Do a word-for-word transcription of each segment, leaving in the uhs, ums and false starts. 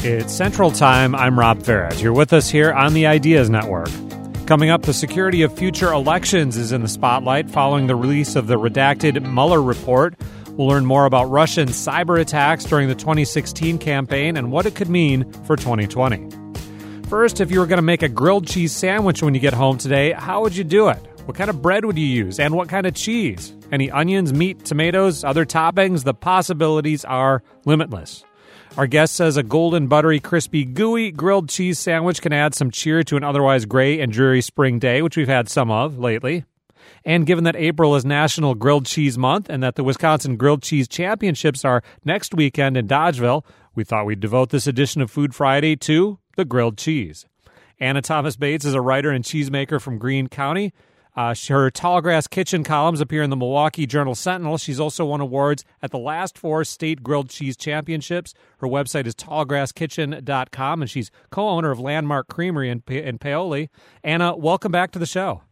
It's Central Time. I'm Rob Ferret. You're with us here on the Ideas Network. Coming up, the security of future elections is in the spotlight following the release of the redacted Mueller report. We'll learn more about Russian cyber attacks during the twenty sixteen campaign and what it could mean for twenty twenty. First, if you were going to make a grilled cheese sandwich when you get home today, how would you do it? What kind of bread would you use? And what kind of cheese? Any onions, meat, tomatoes, other toppings? The possibilities are limitless. Our guest says a golden, buttery, crispy, gooey grilled cheese sandwich can add some cheer to an otherwise gray and dreary spring day, which we've had some of lately. And given that April is National Grilled Cheese Month and that the Wisconsin Grilled Cheese Championships are next weekend in Dodgeville, we thought we'd devote this edition of Food Friday to the grilled cheese. Anna Thomas Bates is a writer and cheesemaker from Greene County. Uh, her Tallgrass Kitchen columns appear in the Milwaukee Journal-Sentinel. She's also won awards at the last four state grilled cheese championships. Her website is tallgrass kitchen dot com, and she's co-owner of Landmark Creamery in, pa- in Paoli. Anna, welcome back to the show.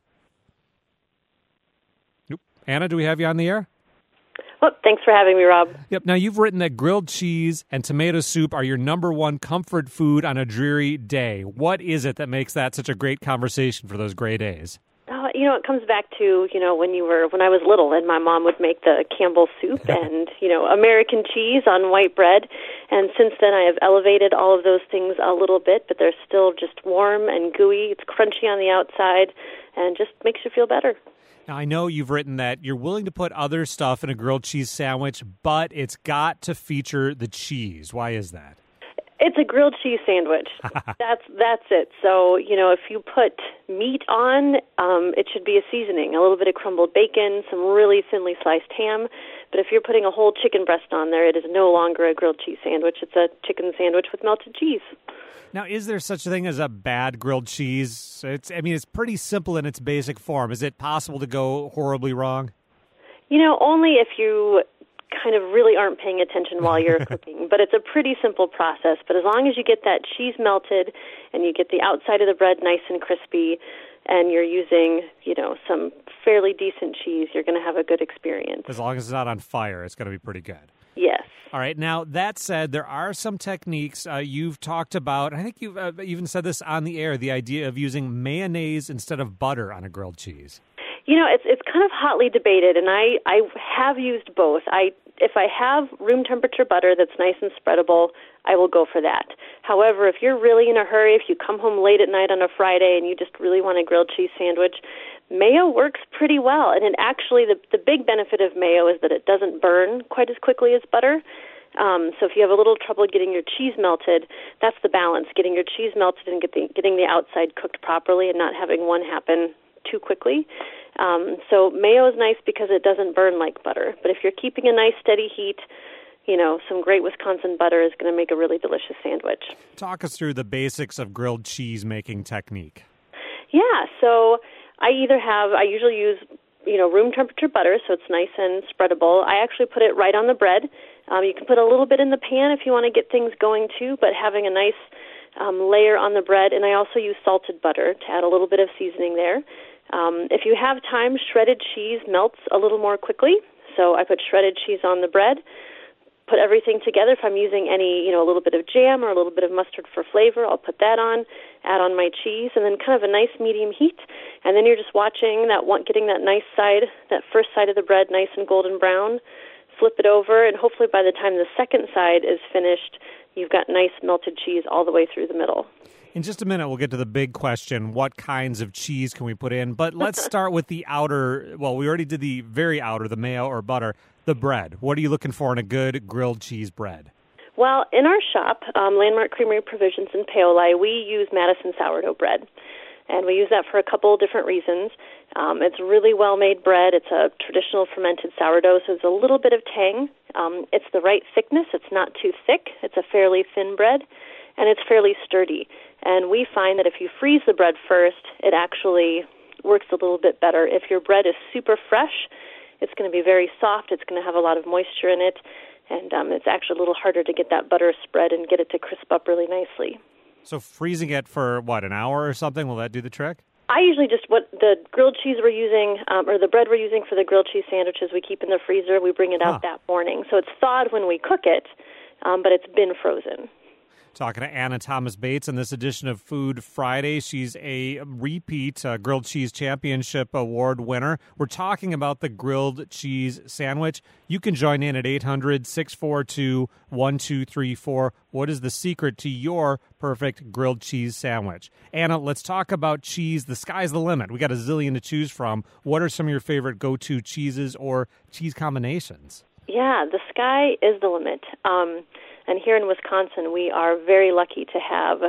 Nope. Anna, do we have you on the air? Well, thanks for having me, Rob. Yep. Now, you've written that grilled cheese and tomato soup are your number one comfort food on a dreary day. What is it that makes that such a great conversation for those gray days? Uh, you know, it comes back to, you know, when you were, when I was little and my mom would make the Campbell soup and, you know, American cheese on white bread. And since then I have elevated all of those things a little bit, but they're still just warm and gooey. It's crunchy on the outside and just makes you feel better. Now, I know you've written that you're willing to put other stuff in a grilled cheese sandwich, but it's got to feature the cheese. Why is that? It's a grilled cheese sandwich. That's that's it. So, you know, if you put meat on, um, it should be a seasoning, a little bit of crumbled bacon, some really thinly sliced ham. But if you're putting a whole chicken breast on there, it is no longer a grilled cheese sandwich. It's a chicken sandwich with melted cheese. Now, is there such a thing as a bad grilled cheese? It's, I mean, it's pretty simple in its basic form. Is it possible to go horribly wrong? You know, only if you kind of really aren't paying attention while you're cooking. But it's a pretty simple process. But as long as you get that cheese melted and you get the outside of the bread nice and crispy and you're using, you know, some fairly decent cheese, you're going to have a good experience. As long as it's not on fire, it's going to be pretty good. Yes. All right. Now, that said, there are some techniques uh, you've talked about. I think you've uh, even said this on the air, the idea of using mayonnaise instead of butter on a grilled cheese. You know, it's it's kind of hotly debated, and I, I have used both. I if I have room temperature butter that's nice and spreadable, I will go for that. However, if you're really in a hurry, if you come home late at night on a Friday and you just really want a grilled cheese sandwich, mayo works pretty well. And it actually, the, the big benefit of mayo is that it doesn't burn quite as quickly as butter. Um, so if you have a little trouble getting your cheese melted, that's the balance, getting your cheese melted and get the, getting the outside cooked properly and not having one happen too quickly. Um, so mayo is nice because it doesn't burn like butter. But if you're keeping a nice steady heat, you know, some great Wisconsin butter is going to make a really delicious sandwich. Talk us through the basics of grilled cheese making technique. Yeah, so I either have, I usually use, you know, room temperature butter, so it's nice and spreadable. I actually put it right on the bread. Um, you can put a little bit in the pan if you want to get things going too, but having a nice um, layer on the bread. And I also use salted butter to add a little bit of seasoning there. Um, if you have time, shredded cheese melts a little more quickly. So I put shredded cheese on the bread, put everything together. If I'm using any, you know, a little bit of jam or a little bit of mustard for flavor, I'll put that on, add on my cheese, and then kind of a nice medium heat. And then you're just watching that one, getting that nice side, that first side of the bread nice and golden brown. Flip it over, and hopefully by the time the second side is finished, you've got nice melted cheese all the way through the middle. In just a minute, we'll get to the big question, what kinds of cheese can we put in? But let's start with the outer, well, we already did the very outer, the mayo or butter, the bread. What are you looking for in a good grilled cheese bread? Well, in our shop, um, Landmark Creamery Provisions in Paoli, we use Madison sourdough bread. And we use that for a couple different reasons. Um, it's really well-made bread. It's a traditional fermented sourdough, so there's a little bit of tang. Um, it's the right thickness. It's not too thick. It's a fairly thin bread, and it's fairly sturdy. And we find that if you freeze the bread first, it actually works a little bit better. If your bread is super fresh, it's going to be very soft. It's going to have a lot of moisture in it, and um, it's actually a little harder to get that butter spread and get it to crisp up really nicely. So freezing it for, what, an hour or something, will that do the trick? I usually just, what the grilled cheese we're using, um, or the bread we're using for the grilled cheese sandwiches, we keep in the freezer. We bring it out huh. that morning. So it's thawed when we cook it, um, but it's been frozen. Talking to Anna Thomas Bates on this edition of Food Friday. She's a repeat uh, Grilled Cheese Championship Award winner. We're talking about the grilled cheese sandwich. You can join in at eight hundred, six four two, one two three four. What is the secret to your perfect grilled cheese sandwich? Anna, let's talk about cheese. The sky's the limit. We got a zillion to choose from. What are some of your favorite go-to cheeses or cheese combinations? Yeah, the sky is the limit. Um, and here in Wisconsin, we are very lucky to have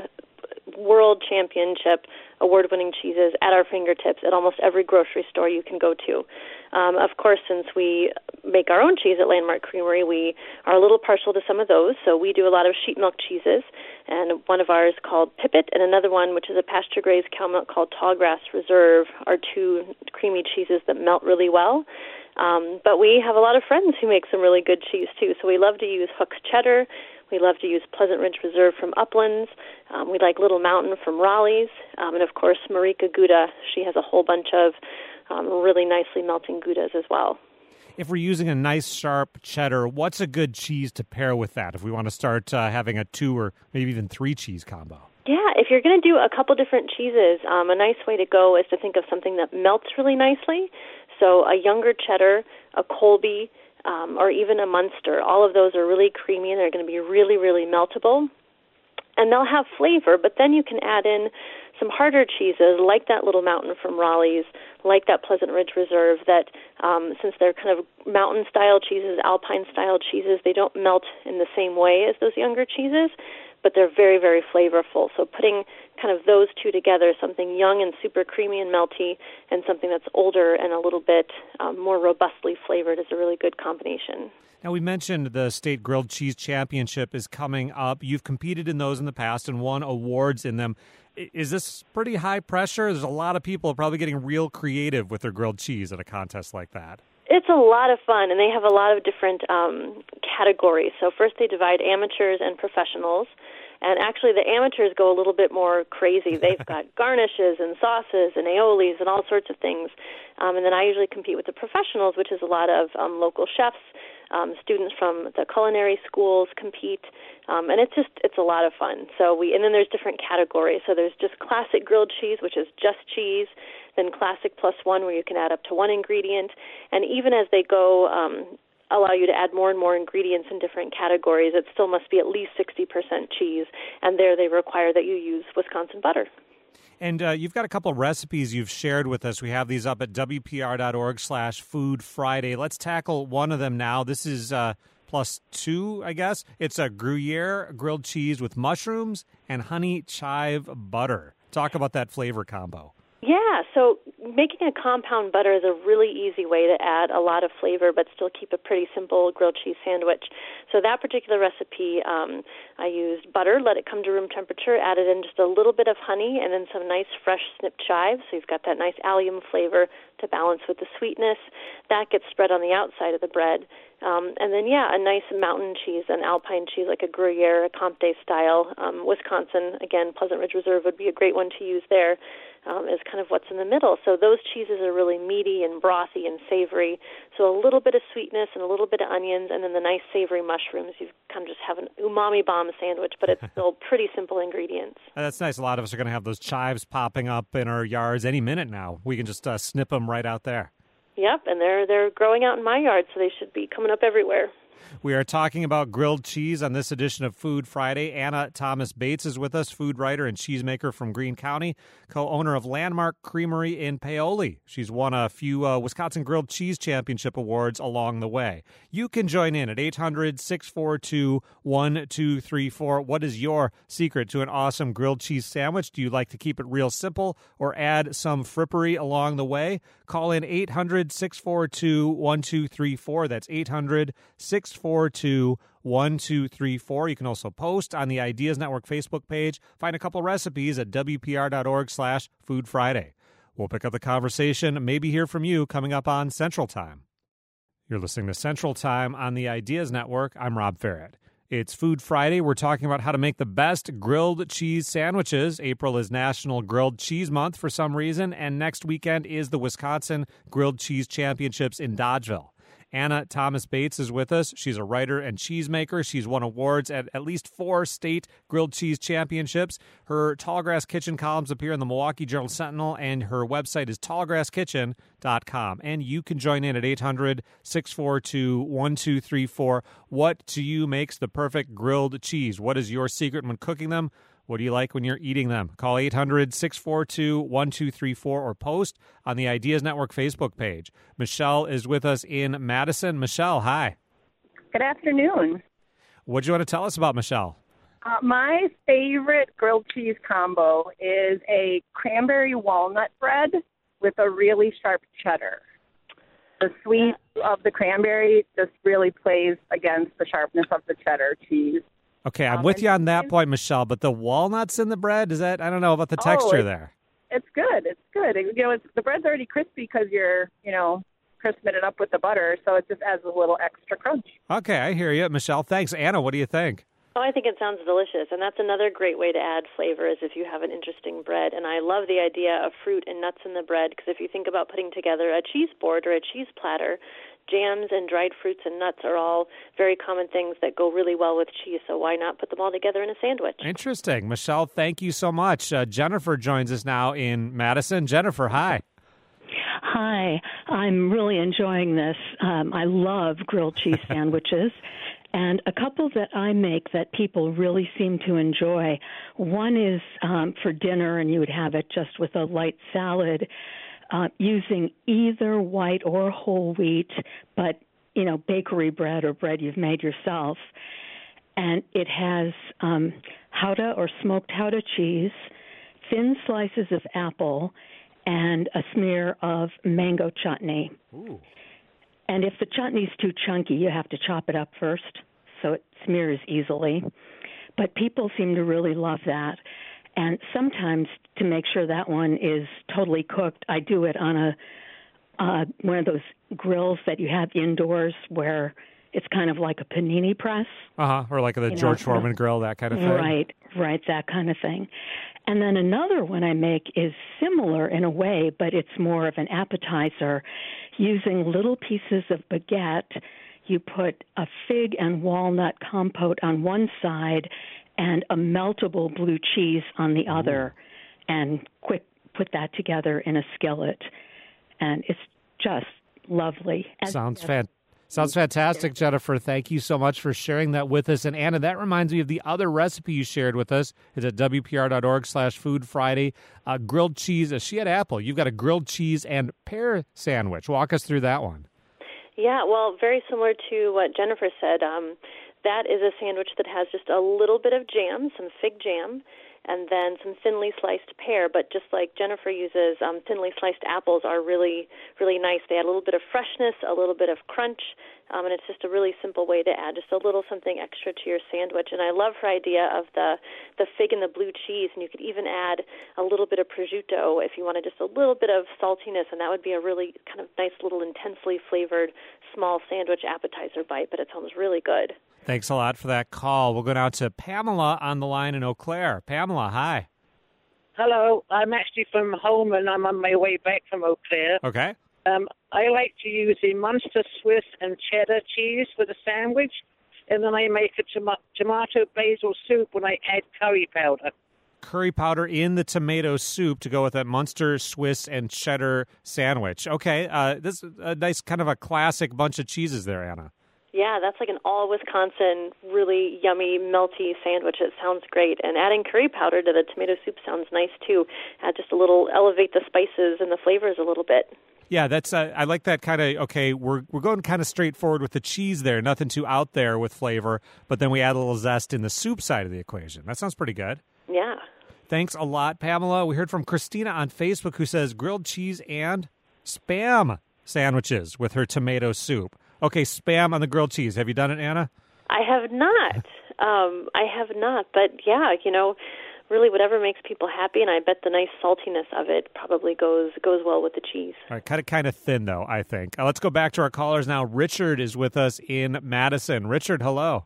world championship award-winning cheeses at our fingertips at almost every grocery store you can go to. Um, of course, since we make our own cheese at Landmark Creamery, we are a little partial to some of those. So we do a lot of sheep milk cheeses, and one of ours called Pippet, and another one, which is a pasture-grazed cow milk called Tallgrass Reserve, are two creamy cheeses that melt really well. Um, but we have a lot of friends who make some really good cheese, too. So we love to use Hook's Cheddar. We love to use Pleasant Ridge Reserve from Uplands. Um, we like Little Mountain from Raleigh's. Um, and, of course, Marika Gouda. She has a whole bunch of um, really nicely melting Goudas as well. If we're using a nice, sharp cheddar, what's a good cheese to pair with that if we want to start uh, having a two or maybe even three cheese combo? Yeah, if you're going to do a couple different cheeses, um, a nice way to go is to think of something that melts really nicely. So a younger cheddar, a Colby, um, or even a Munster. All of those are really creamy, and they're going to be really, really meltable. And they'll have flavor, but then you can add in some harder cheeses like that Little Mountain from Raleigh's, like that Pleasant Ridge Reserve, that um, since they're kind of mountain-style cheeses, alpine-style cheeses, they don't melt in the same way as those younger cheeses, but they're very, very flavorful. So putting kind of those two together, something young and super creamy and melty, and something that's older and a little bit um, more robustly flavored is a really good combination. Now, we mentioned the State Grilled Cheese Championship is coming up. You've competed in those in the past and won awards in them. Is this pretty high pressure? There's a lot of people probably getting real creative with their grilled cheese at a contest like that. It's a lot of fun, and they have a lot of different um, categories. So first they divide amateurs and professionals, and actually the amateurs go a little bit more crazy. They've got garnishes and sauces and aiolis and all sorts of things. Um, and then I usually compete with the professionals, which is a lot of um, local chefs. Um, students from the culinary schools compete, um, and it's just it's a lot of fun. So we and then there's different categories. So there's just classic grilled cheese, which is just cheese. Then classic plus one, where you can add up to one ingredient. And even as they go, um, allow you to add more and more ingredients in different categories, it still must be at least sixty percent cheese. And there they require that you use Wisconsin butter. And uh, you've got a couple of recipes you've shared with us. We have these up at W P R dot org slash Food Friday. Let's tackle one of them now. This is uh, plus two, I guess. It's a Gruyere grilled cheese with mushrooms and honey chive butter. Talk about that flavor combo. Yeah, so making a compound butter is a really easy way to add a lot of flavor but still keep a pretty simple grilled cheese sandwich. So that particular recipe, um, I used butter, let it come to room temperature, added in just a little bit of honey, and then some nice fresh snipped chives. So you've got that nice allium flavor to balance with the sweetness. That gets spread on the outside of the bread. Um, and then, yeah, a nice mountain cheese, an alpine cheese like a Gruyere, a Comté style. Um, Wisconsin, again, Pleasant Ridge Reserve would be a great one to use there, um, is kind of what's in the middle. So those cheeses are really meaty and brothy and savory. So a little bit of sweetness and a little bit of onions, and then the nice savory mushrooms. You kind of just have an umami bomb sandwich, but it's still pretty simple ingredients. That's nice. A lot of us are going to have those chives popping up in our yards any minute now. We can just uh, snip them right out there. Yep, and they're they're growing out in my yard, so they should be coming up everywhere. We are talking about grilled cheese on this edition of Food Friday. Anna Thomas Bates is with us, food writer and cheesemaker from Greene County, co-owner of Landmark Creamery in Paoli. She's won a few uh, Wisconsin Grilled Cheese Championship awards along the way. You can join in at eight hundred, six four two, one two three four. What is your secret to an awesome grilled cheese sandwich? Do you like to keep it real simple or add some frippery along the way? Call in eight hundred, six four two, one two three four. That's eight hundred, six four two, one two three four. You can also post on the Ideas Network Facebook page. Find a couple recipes at W P R dot org slash Food Friday. We'll pick up the conversation, maybe hear from you coming up on Central Time. You're listening to Central Time on the Ideas Network. I'm Rob Farrett. It's Food Friday. We're talking about how to make the best grilled cheese sandwiches. April is National Grilled Cheese Month for some reason, and next weekend is the Wisconsin Grilled Cheese Championships in Dodgeville. Anna Thomas Bates is with us. She's a writer and cheesemaker. She's won awards at at least four state grilled cheese championships. Her Tallgrass Kitchen columns appear in the Milwaukee Journal-Sentinel, and her website is tall grass kitchen dot com. And you can join in at eight hundred, six four two, one two three four. What to you makes the perfect grilled cheese? What is your secret when cooking them? What do you like when you're eating them? Call eight hundred, six four two, one two three four or post on the Ideas Network Facebook page. Michelle is with us in Madison. Michelle, hi. Good afternoon. What do you want to tell us about Michelle? Uh, my favorite grilled cheese combo is a cranberry walnut bread with a really sharp cheddar. The sweet of the cranberry just really plays against the sharpness of the cheddar cheese. Okay, I'm Um, with and you on that cheese- point, Michelle, but the walnuts in the bread, is that, I don't know about the Oh, texture it's- there. It's good. It's good. It- you know, it's, the bread's already crispy because you're, you know, crisping it up with the butter, so it just adds a little extra crunch. Okay, I hear you, Michelle. Thanks. Anna, what do you think? Oh, I think it sounds delicious, and that's another great way to add flavor is if you have an interesting bread. And I love the idea of fruit and nuts in the bread because if you think about putting together a cheese board or a cheese platter, jams and dried fruits and nuts are all very common things that go really well with cheese, so why not put them all together in a sandwich? Interesting. Michelle, thank you so much. Uh, Jennifer joins us now in Madison. Jennifer, hi. Hi, I'm really enjoying this. Um, I love grilled cheese sandwiches. And a couple that I make that people really seem to enjoy. One is um, for dinner, and you would have it just with a light salad, uh, using either white or whole wheat, but, you know, bakery bread or bread you've made yourself. And it has um, Gouda or smoked Gouda cheese, thin slices of apple, and a smear of mango chutney. Ooh. And if the chutney's too chunky, you have to chop it up first so it smears easily. But people seem to really love that. And sometimes, to make sure that one is totally cooked, I do it on a uh, one of those grills that you have indoors where it's kind of like a panini press. Uh-huh, or like the You George know, Foreman grill, that kind of thing. Right, right, that kind of thing. And then another one I make is similar in a way, but it's more of an appetizer. Using little pieces of baguette, you put a fig and walnut compote on one side and a meltable blue cheese on the other, and quick put that together in a skillet. And it's just lovely. And Sounds fantastic. Sounds fantastic, Jennifer. Thank you so much for sharing that with us. And Anna, that reminds me of the other recipe you shared with us. It's at W P R dot org slash Food Friday. Uh, grilled cheese, a she had apple. You've got a grilled cheese and pear sandwich. Walk us through that one. Yeah, well, very similar to what Jennifer said. Um, that is a sandwich that has just a little bit of jam, some fig jam, and then some thinly sliced pear. But just like Jennifer uses, um, thinly sliced apples are really, really nice. They add a little bit of freshness, a little bit of crunch, um, and it's just a really simple way to add just a little something extra to your sandwich. And I love her idea of the, the fig and the blue cheese, and you could even add a little bit of prosciutto if you wanted just a little bit of saltiness, and that would be a really kind of nice little intensely flavored small sandwich appetizer bite, but it sounds really good. Thanks a lot for that call. We'll go now to Pamela on the line in Eau Claire. Pamela, hi. Hello, I'm actually from home and I'm on my way back from Eau Claire. Okay. Um, I like to use the Munster Swiss and cheddar cheese for the sandwich, and then I make a tom- tomato basil soup when I add curry powder. Curry powder in the tomato soup to go with that Munster Swiss and cheddar sandwich. Okay, uh, this is a nice kind of a classic bunch of cheeses there, Anna. Yeah, that's like an all-Wisconsin, really yummy, melty sandwich. It sounds great. And adding curry powder to the tomato soup sounds nice, too. Add just a little, elevate the spices and the flavors a little bit. Yeah, that's. Uh, I like that kind of, okay, we're we're going kind of straightforward with the cheese there, nothing too out there with flavor, but then we add a little zest in the soup side of the equation. That sounds pretty good. Yeah. Thanks a lot, Pamela. We heard from Christina on Facebook who says grilled cheese and Spam sandwiches with her tomato soup. Okay, Spam on the grilled cheese. Have you done it, Anna? I have not. um, I have not. But, yeah, you know, really whatever makes people happy, and I bet the nice saltiness of it probably goes goes well with the cheese. All right, cut it kind of thin, though, I think. Uh, let's go back to our callers now. Richard is with us in Madison. Richard, hello.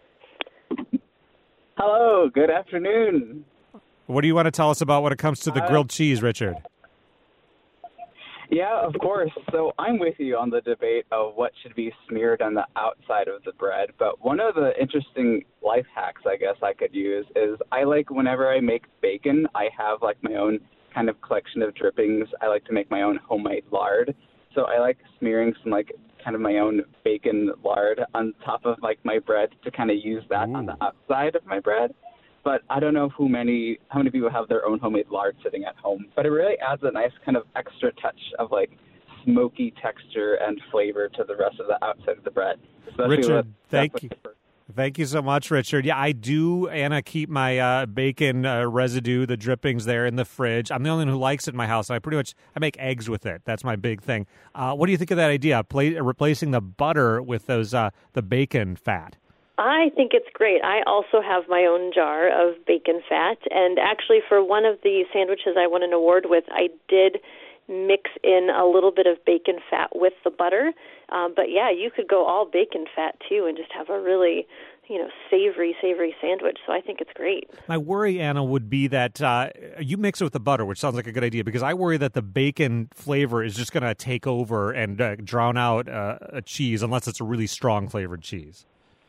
Hello, good afternoon. What do you want to tell us about when it comes to the Uh, grilled cheese, Richard? Yeah, of course. So I'm with you on the debate of what should be smeared on the outside of the bread. But one of the interesting life hacks I guess I could use is I like whenever I make bacon, I have like my own kind of collection of drippings. I like to make my own homemade lard. So I like smearing some like kind of my own bacon lard on top of like my bread to kind of use that Ooh. on the outside of my bread. But I don't know who many, how many people have their own homemade lard sitting at home. But it really adds a nice kind of extra touch of like smoky texture and flavor to the rest of the outside of the bread. Especially Richard, with, thank you. Thank you so much, Richard. Yeah, I do, Anna, keep my uh, bacon uh, residue, the drippings there in the fridge. I'm the only one who likes it in my house, and I pretty much I make eggs with it. That's my big thing. Uh, what do you think of that idea, Play, replacing the butter with those uh, the bacon fat? I think it's great. I also have my own jar of bacon fat, and actually for one of the sandwiches I won an award with, I did mix in a little bit of bacon fat with the butter. Um, but yeah, you could go all bacon fat too and just have a really, you know, savory, savory sandwich. So I think it's great. My worry, Anna, would be that uh, you mix it with the butter, which sounds like a good idea, because I worry that the bacon flavor is just going to take over and uh, drown out uh, a cheese unless it's a really strong flavored cheese.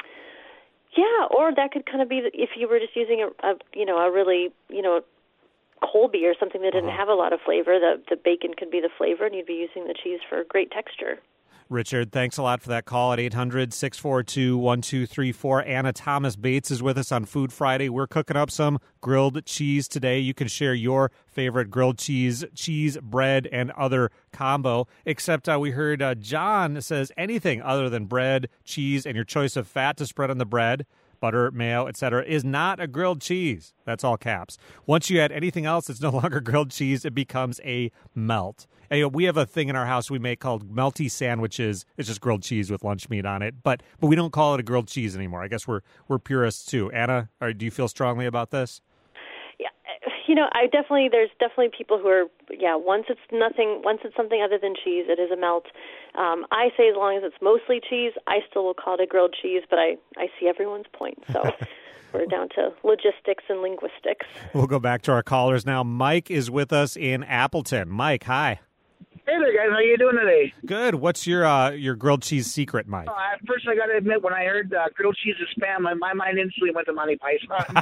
Yeah, or that could kind of be if you were just using a, a you know, a really, you know, Colby or something that didn't uh-huh. have a lot of flavor. The the bacon could be the flavor, and you'd be using the cheese for great texture. Richard, thanks a lot for that call at eight hundred, six four two, one two three four. Anna Thomas Bates is with us on Food Friday. We're cooking up some grilled cheese today. You can share your favorite grilled cheese, cheese, bread, and other combo. Except uh, we heard uh, John says anything other than bread, cheese, and your choice of fat to spread on the bread, butter, mayo, et cetera, is not a grilled cheese. That's all caps. Once you add anything else that's no longer grilled cheese, it becomes a melt. And, you know, we have a thing in our house we make called melty sandwiches. It's just grilled cheese with lunch meat on it, but but we don't call it a grilled cheese anymore. I guess we're we're purists too. Anna, or do you feel strongly about this? Yeah, you know, I definitely there's definitely people who are yeah. Once it's nothing, once it's something other than cheese, it is a melt. Um, I say as long as it's mostly cheese, I still will call it a grilled cheese, but I I see everyone's point. So. We're down to logistics and linguistics. We'll go back to our callers now. Mike is with us in Appleton. Mike, hi. Hey there, guys. How you doing today? Good. What's your uh, your grilled cheese secret, Mike? Uh, first, I got to admit, when I heard uh, grilled cheese is spam, my, my mind instantly went to Monty Python.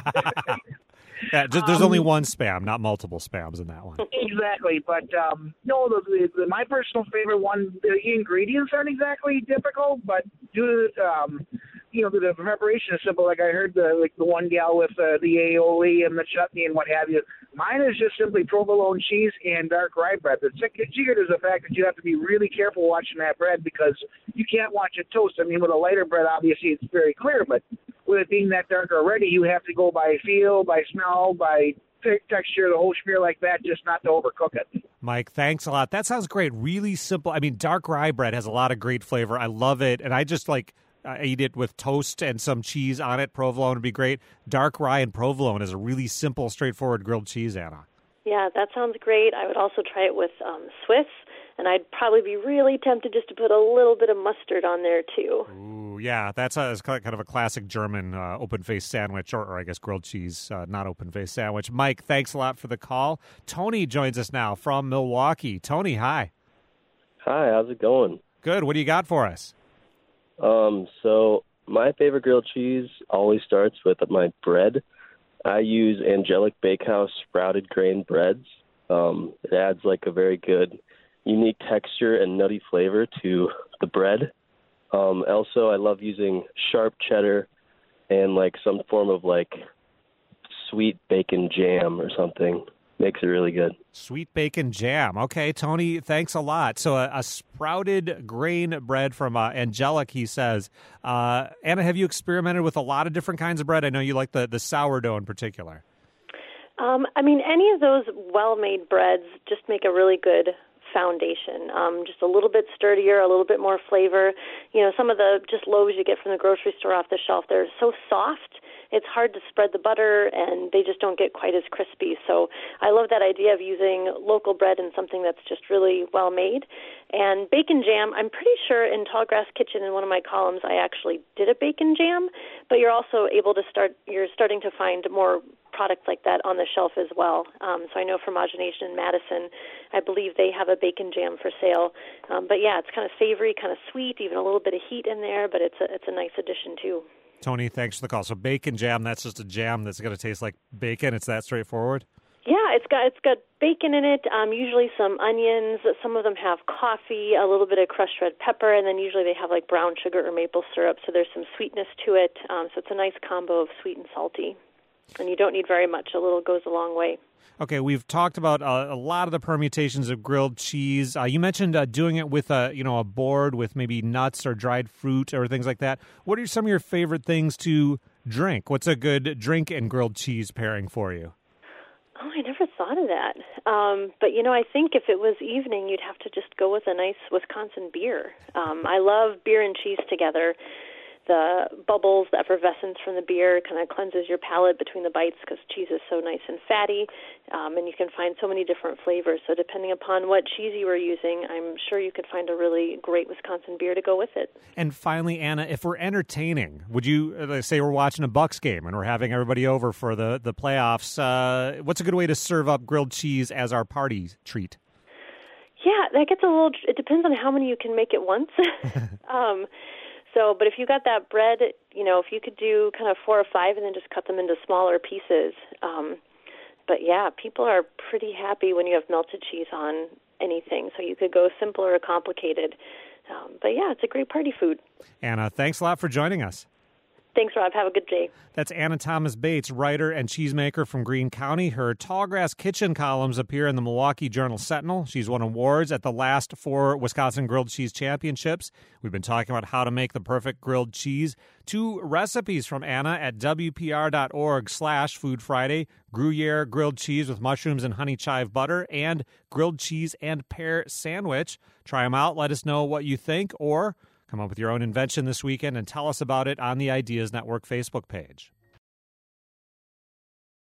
yeah, just, there's um, only one spam, not multiple spams in that one. Exactly. But, um, no, the, the, the, my personal favorite one, the ingredients aren't exactly difficult, but due to um, you know, the preparation is simple. Like I heard the like the one gal with uh, the aioli and the chutney and what have you. Mine is just simply provolone cheese and dark rye bread. The secret is the fact that you have to be really careful watching that bread because you can't watch it toast. I mean, with a lighter bread, obviously it's very clear, but with it being that dark already, you have to go by feel, by smell, by texture, the whole spiel like that, just not to overcook it. Mike, thanks a lot. That sounds great. Really simple. I mean, dark rye bread has a lot of great flavor. I love it, and I just like. I eat it with toast and some cheese on it. Provolone would be great. Dark rye and provolone is a really simple, straightforward grilled cheese, Anna. Yeah, that sounds great. I would also try it with um, Swiss, and I'd probably be really tempted just to put a little bit of mustard on there, too. Ooh, yeah, that's, a, that's kind of a classic German uh, open-faced sandwich, or, or I guess grilled cheese, uh, not open-faced sandwich. Mike, thanks a lot for the call. Tony joins us now from Milwaukee. Tony, hi. Hi, how's it going? Good. What do you got for us? Um, so my favorite grilled cheese always starts with my bread. I use Angelic Bakehouse sprouted grain breads. Um, it adds like a very good, unique texture and nutty flavor to the bread. Um, also, I love using sharp cheddar and like some form of like sweet bacon jam or something. Makes it really good. Sweet bacon jam. Okay, Tony, thanks a lot. So a, a sprouted grain bread from uh, Angelic, he says. Uh, Anna, have you experimented with a lot of different kinds of bread? I know you like the, the sourdough in particular. Um, I mean, any of those well-made breads just make a really good foundation. Um, just a little bit sturdier, a little bit more flavor. You know, some of the just loaves you get from the grocery store off the shelf, they're so soft it's hard to spread the butter, and they just don't get quite as crispy. So I love that idea of using local bread in something that's just really well made. And bacon jam, I'm pretty sure in Tallgrass Kitchen, in one of my columns, I actually did a bacon jam, but you're also able to start, you're starting to find more products like that on the shelf as well. Um, so I know Fromagination in Madison, I believe they have a bacon jam for sale. Um, but yeah, it's kind of savory, kind of sweet, even a little bit of heat in there, but it's a, it's a nice addition too. Tony, thanks for the call. So bacon jam, that's just a jam that's going to taste like bacon. It's that straightforward? Yeah, it's got it's got bacon in it, um, usually some onions. Some of them have coffee, a little bit of crushed red pepper, and then usually they have like brown sugar or maple syrup, so there's some sweetness to it. Um, so it's a nice combo of sweet and salty. And you don't need very much. A little goes a long way. Okay, we've talked about uh, a lot of the permutations of grilled cheese. Uh, you mentioned uh, doing it with a, you know, a board with maybe nuts or dried fruit or things like that. What are some of your favorite things to drink? What's a good drink and grilled cheese pairing for you? Oh, I never thought of that. Um, but, you know, I think if it was evening, you'd have to just go with a nice Wisconsin beer. Um, I love beer and cheese together. The bubbles, the effervescence from the beer kind of cleanses your palate between the bites because cheese is so nice and fatty, um, and you can find so many different flavors. So depending upon what cheese you were using, I'm sure you could find a really great Wisconsin beer to go with it. And finally, Anna, if we're entertaining, would you, uh, say we're watching a Bucks game and we're having everybody over for the, the playoffs, uh, what's a good way to serve up grilled cheese as our party treat? Yeah, that gets a little, it depends on how many you can make at once. um So, but if you got that bread, you know, if you could do kind of four or five and then just cut them into smaller pieces. Um, but yeah, people are pretty happy when you have melted cheese on anything. So you could go simple or complicated. Um, but yeah, it's a great party food. Anna, thanks a lot for joining us. Thanks, Rob. Have a good day. That's Anna Thomas Bates, writer and cheesemaker from Greene County. Her Tallgrass Kitchen columns appear in the Milwaukee Journal-Sentinel. She's won awards at the last four Wisconsin Grilled Cheese Championships. We've been talking about how to make the perfect grilled cheese. Two recipes from Anna at wpr.org slash Food Friday. Gruyere grilled cheese with mushrooms and honey chive butter and grilled cheese and pear sandwich. Try them out. Let us know what you think, or come up with your own invention this weekend and tell us about it on the Ideas Network Facebook page.